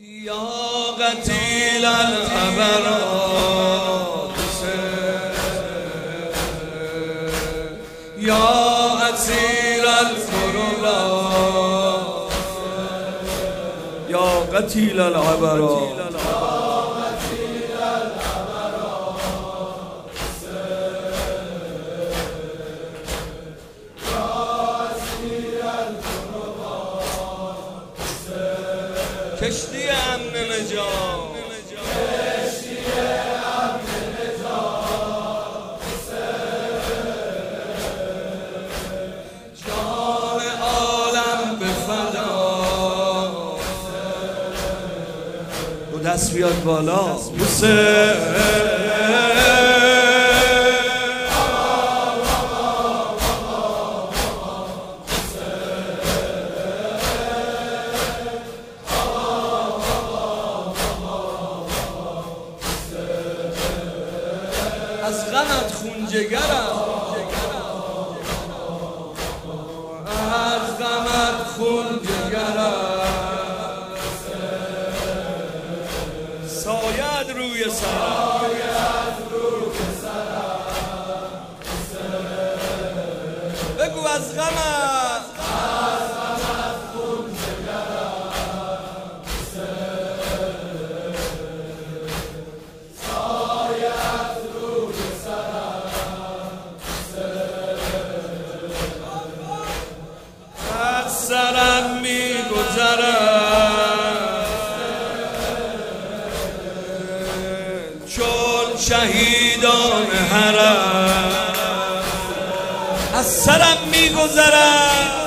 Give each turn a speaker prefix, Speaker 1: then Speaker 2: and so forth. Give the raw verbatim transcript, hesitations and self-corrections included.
Speaker 1: یا قتیل العبرات یا اسیر القربات یا قتیل العبرات کشتی امن نجات کشتی امن نجات جان عالم به فدا دو دست بیاد بالا حسین از غمت خون جگرم از غمت خون جگرم ساید روی سرم بگو از غمت سرم می گذرم چون شهیدان حرم از سرم می گذرم